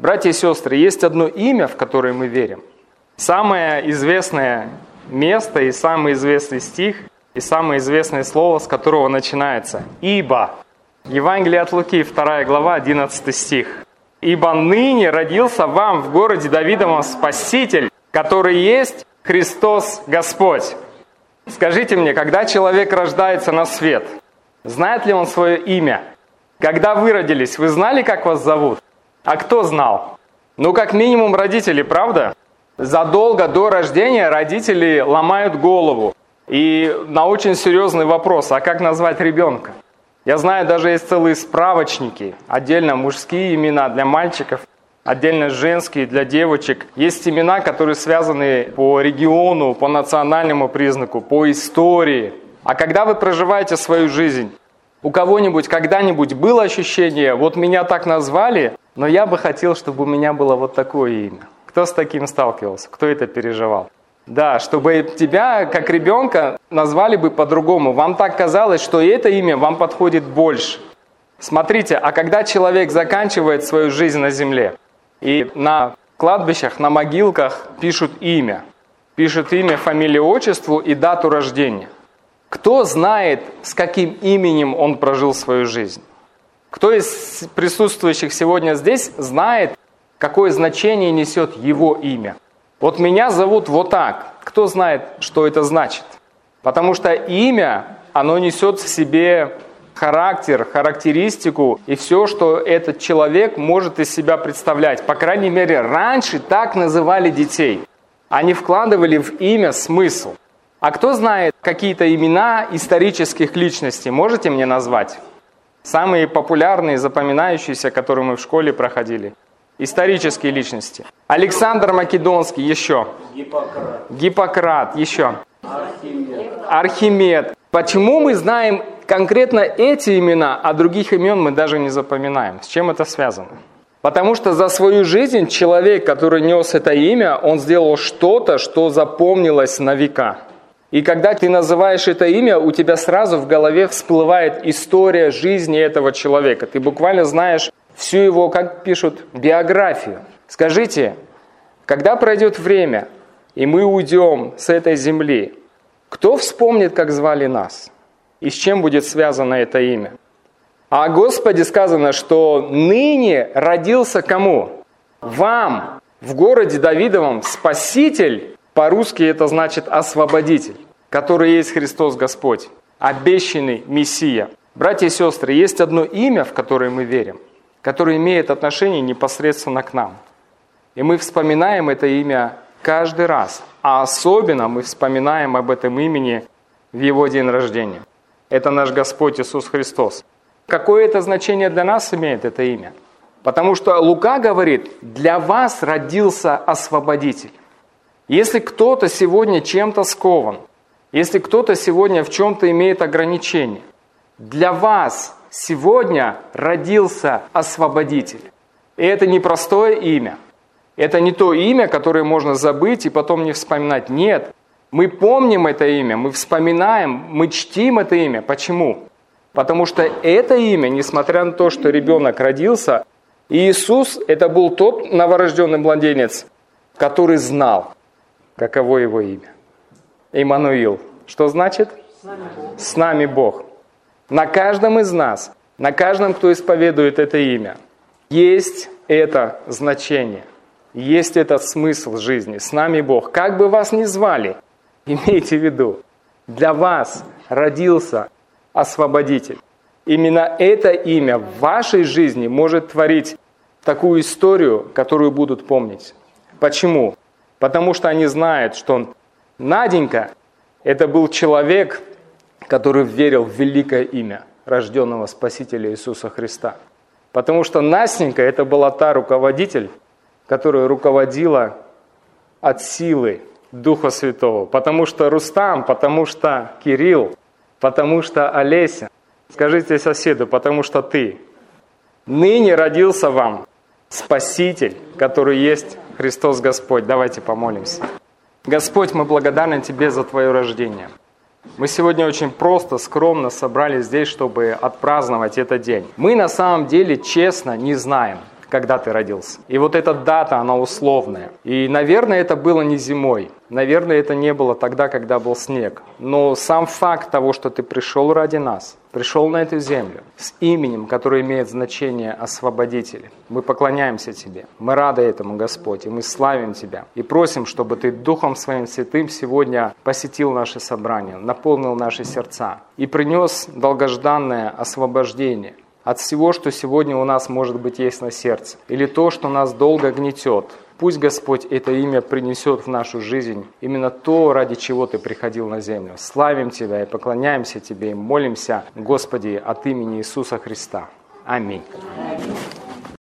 Братья и сестры, есть одно имя, в которое мы верим. Самое известное место и самый известный стих, и самое известное слово, с которого начинается «Ибо». Евангелие от Луки, 2 глава, 11 стих. «Ибо ныне родился вам в городе Давидовом Спаситель, который есть Христос Господь». Скажите мне, когда человек рождается на свет, знает ли он свое имя? Когда вы родились, вы знали, как вас зовут? А кто знал? Ну, как минимум родители, правда? Задолго до рождения родители ломают голову. И на очень серьезный вопрос, а как назвать ребенка? Я знаю, даже есть целые справочники, отдельно мужские имена для мальчиков, отдельно женские для девочек. Есть имена, которые связаны по региону, по национальному признаку, по истории. А когда вы проживаете свою жизнь, у кого-нибудь когда-нибудь было ощущение, вот меня так назвали, но я бы хотел, чтобы у меня было вот такое имя. Кто с таким сталкивался? Кто это переживал? Да, чтобы тебя, как ребенка, назвали бы по-другому. Вам так казалось, что это имя вам подходит больше. Смотрите, а когда человек заканчивает свою жизнь на земле, и на кладбищах, на могилках пишут имя, фамилию, отчество и дату рождения. Кто знает, с каким именем он прожил свою жизнь? Кто из присутствующих сегодня здесь знает, какое значение несет его имя? Вот меня зовут вот так. Кто знает, что это значит? Потому что имя, оно несет в себе характер, характеристику и все, что этот человек может из себя представлять. По крайней мере, раньше так называли детей. Они вкладывали в имя смысл. А кто знает какие-то имена исторических личностей? Можете мне назвать? Самые популярные, запоминающиеся, которые мы в школе проходили. Исторические личности. Александр Македонский, еще. Гиппократ, еще. Архимед. Почему мы знаем конкретно эти имена, а других имен мы даже не запоминаем? С чем это связано? Потому что за свою жизнь человек, который нес это имя, он сделал что-то, что запомнилось на века. И когда ты называешь это имя, у тебя сразу в голове всплывает история жизни этого человека. Ты буквально знаешь всю его, как пишут, биографию. Скажите, когда пройдет время, и мы уйдем с этой земли, кто вспомнит, как звали нас? И с чем будет связано это имя? А о Господе сказано, что ныне родился кому? Вам в городе Давидовом Спаситель, по-русски это значит освободитель, который есть Христос Господь, обещанный Мессия. Братья и сестры, есть одно имя, в которое мы верим, которое имеет отношение непосредственно к нам. И мы вспоминаем это имя каждый раз, а особенно мы вспоминаем об этом имени в Его день рождения. Это наш Господь Иисус Христос. Какое это значение для нас имеет это имя? Потому что Лука говорит, для вас родился Освободитель. Если кто-то сегодня чем-то скован, если кто-то сегодня в чем-то имеет ограничения, для вас сегодня родился Освободитель. И это не простое имя. Это не то имя, которое можно забыть и потом не вспоминать. Нет, мы помним это имя, мы вспоминаем, мы чтим это имя. Почему? Потому что это имя, несмотря на то, что ребенок родился, Иисус – это был тот новорожденный младенец, который знал, каково его имя. Иммануил. Что значит? С нами Бог. На каждом из нас, на каждом, кто исповедует это имя, есть это значение, есть этот смысл жизни. С нами Бог. Как бы вас ни звали, имейте в виду, для вас родился Освободитель. Именно это имя в вашей жизни может творить такую историю, которую будут помнить. Почему? Потому что они знают, что Наденька – это был человек, который верил в великое имя рожденного Спасителя Иисуса Христа. Потому что Настенька – это была та руководитель, которая руководила от силы Духа Святого. Потому что Рустам, потому что Кирилл, потому что Олеся. Скажите соседу, потому что ты. Ныне родился вам Спаситель, который есть Христос Господь. Давайте помолимся. Господь, мы благодарны Тебе за Твое рождение. Мы сегодня очень просто, скромно собрались здесь, чтобы отпраздновать этот день. Мы на самом деле честно не знаем, когда ты родился. И вот эта дата, она условная. И, наверное, это было не зимой. Наверное, это не было тогда, когда был снег. Но сам факт того, что ты пришел ради нас, пришел на эту землю с именем, которое имеет значение Освободитель. Мы поклоняемся Тебе. Мы рады этому, Господь, и мы славим Тебя. И просим, чтобы Ты Духом Своим Святым сегодня посетил наше собрание, наполнил наши сердца и принес долгожданное освобождение от всего, что сегодня у нас, может быть, есть на сердце, или то, что нас долго гнетет. Пусть Господь это имя принесет в нашу жизнь именно то, ради чего Ты приходил на землю. Славим Тебя и поклоняемся Тебе и молимся, Господи, от имени Иисуса Христа. Аминь.